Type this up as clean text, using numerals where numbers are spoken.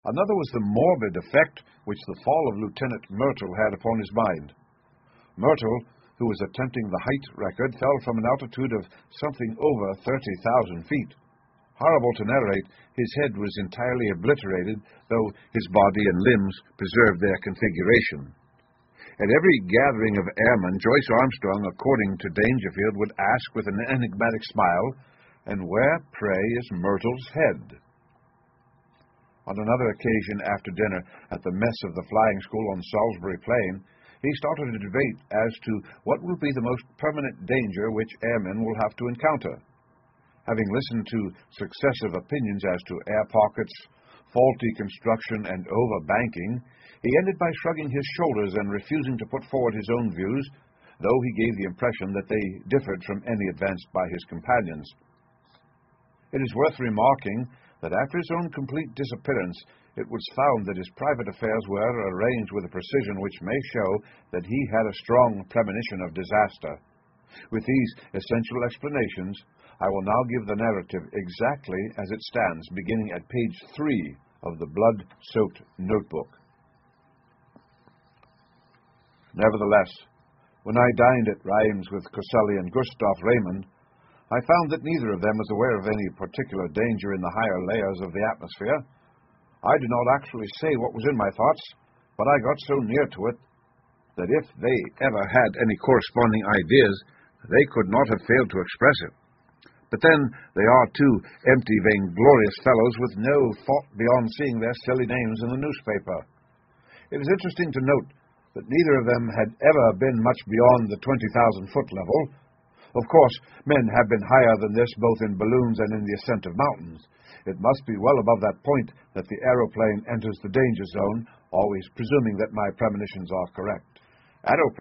Another was the morbid effect which the fall of Lieutenant Myrtle had upon his mind. Myrtle, who was attempting the height record, fell from an altitude of something over 30,000 feet. Horrible to narrate, his head was entirely obliterated, though his body and limbs preserved their configuration. At every gathering of airmen, Joyce Armstrong, according to Dangerfield, would ask with an enigmatic smile, "And where, pray, is Myrtle's head?" On another occasion, after dinner, at the mess of the flying school on Salisbury Plain, he started a debate as to what will be the most permanent danger which airmen will have to encounter. Having listened to successive opinions as to air pockets, faulty construction, and overbanking, he ended by shrugging his shoulders and refusing to put forward his own views, though he gave the impression that they differed from any advanced by his companions. It is worth remarking that after his own complete disappearance, it was found that his private affairs were arranged with a precision which may show that he had a strong premonition of disaster. With these essential explanations, I will now give the narrative exactly as it stands, beginning at page 3 of the blood-soaked notebook. Nevertheless, when I dined at Rheims with Coselli and Gustav Raymond, I found that neither of them was aware of any particular danger in the higher layers of the atmosphere. I do not actually say what was in my thoughts, but I got so near to it that if they ever had any corresponding ideas, they could not have failed to express it. But then they are two empty, vainglorious fellows with no thought beyond seeing their silly names in the newspaper. It is interesting to note that neither of them had ever been much beyond the 20,000-foot level. Of course, men have been higher than this, both in balloons and in the ascent of mountains. It must be well above that point that the aeroplane enters the danger zone, always presuming that my premonitions are correct.